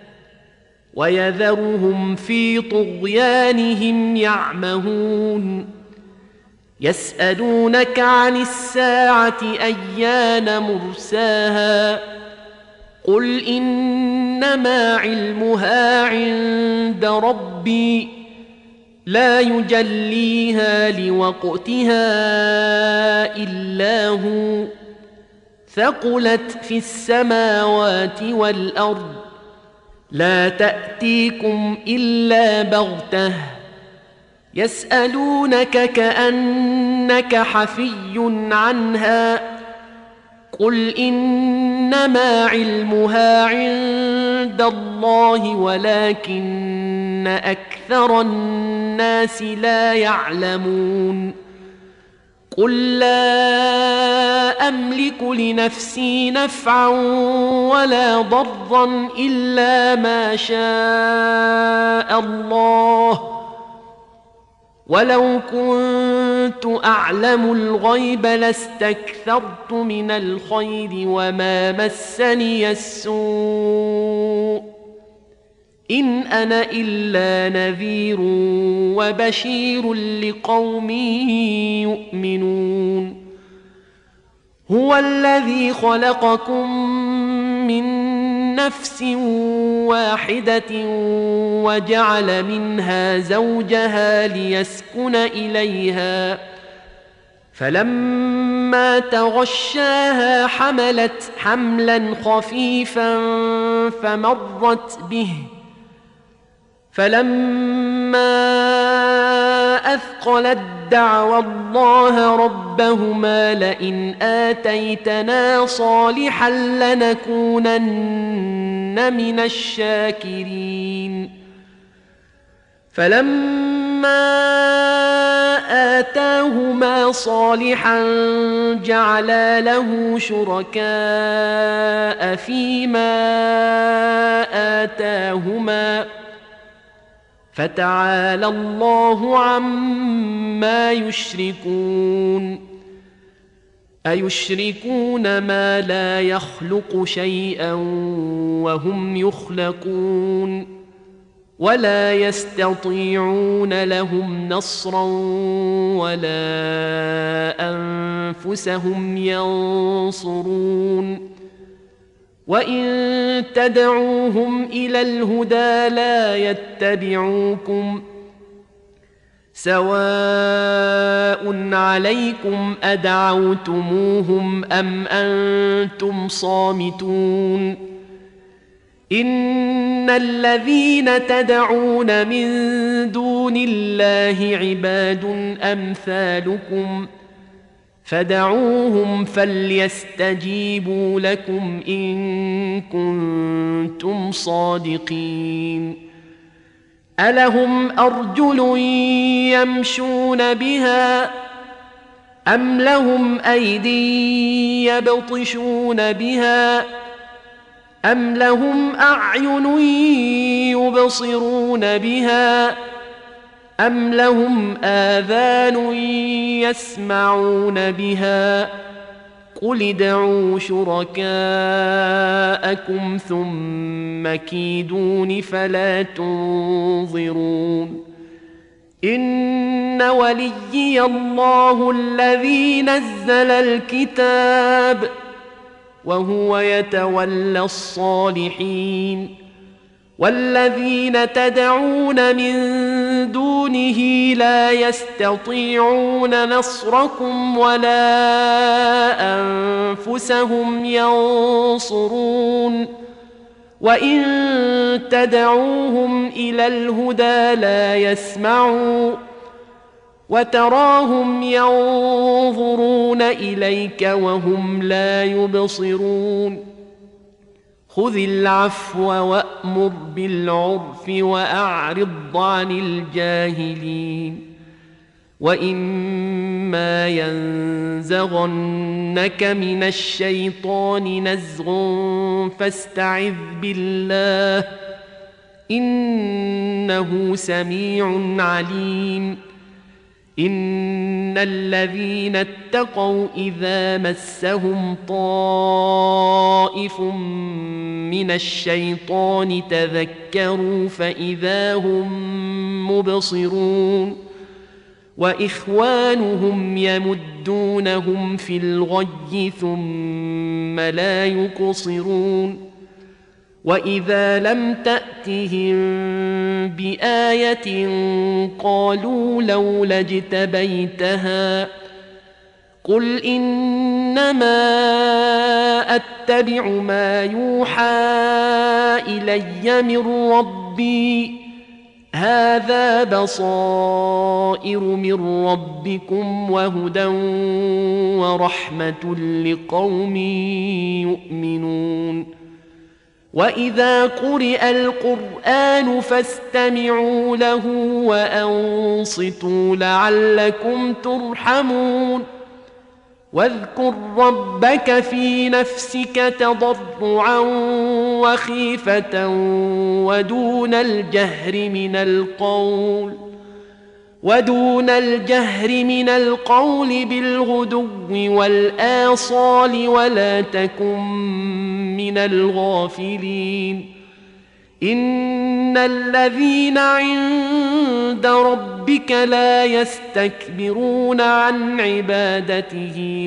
ويذرهم في طغيانهم يعمهون يسألونك عن الساعة أيان مرساها قل إنما علمها عند ربي لا يجليها لوقتها إلا هو ثقلت في السماوات والأرض لا تأتيكم إلا بغتة يسألونك كأنك حفي عنها قل إنما علمها عند الله ولكن أكثر الناس لا يعلمون قل لا أملك لنفسي نفعا ولا ضرا إلا ما شاء الله ولو كنت أعلم الغيب لاستكثرت من الخير وما مسني السوء إن أنا إلا نذير وبشير لقوم يؤمنون هو الذي خلقكم من نفس واحدة وجعل منها زوجها ليسكن إليها فلما تغشاها حملت حملا خفيفا فمرت به فلما أثقلت دعوى الله ربهما لئن آتيتنا صالحا لنكونن من الشاكرين فلما آتاهما صالحا جعلا له شركاء فيما آتاهما فتعالى الله عما يشركون أيشركون ما لا يخلق شيئا وهم يخلقون ولا يستطيعون لهم نصرا ولا أنفسهم ينصرون وإن تدعوهم إلى الهدى لا يتبعوكم سواء عليكم أدعوتموهم أم أنتم صامتون إن الذين تدعون من دون الله عباد أمثالكم فدعوهم فليستجيبوا لكم إن كنتم صادقين ألهم أرجل يمشون بها أم لهم أيدي يبطشون بها أم لهم أعين يبصرون بها أم لهم آذان يسمعون بها قل ادعوا شركاءكم ثم كيدون فلا تنظرون إن وليي الله الذي نزل الكتاب وهو يتولى الصالحين والذين تدعون من دونه لا يستطيعون نصركم ولا أنفسهم ينصرون وإن تدعوهم إلى الهدى لا يسمعوا وتراهم ينظرون إليك وهم لا يبصرون خذ العفو وأمر بالعرف وأعرض عن الجاهلين وإما ينزغنك من الشيطان نزغ فاستعذ بالله إنه سميع عليم إن الذين اتقوا إذا مسهم طائف من الشيطان تذكروا فإذا هم مبصرون وإخوانهم يمدونهم في الغي ثم لا يقصرون وإذا لم تأتهم بآية قالوا لولا اجتبيتها قل إنما أتبع ما يوحى إلي من ربي هذا بصائر من ربكم وهدى ورحمة لقوم يؤمنون وإذا قرئ القرآن فاستمعوا له وأنصتوا لعلكم ترحمون واذكر ربك في نفسك تضرعا وخيفة ودون الجهر من القول بالغدو والآصال ولا تكن من الغافلين إن الذين عند ربك لا يستكبرون عن عبادته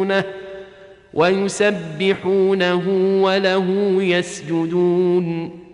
ويسبحونه وله يسجدون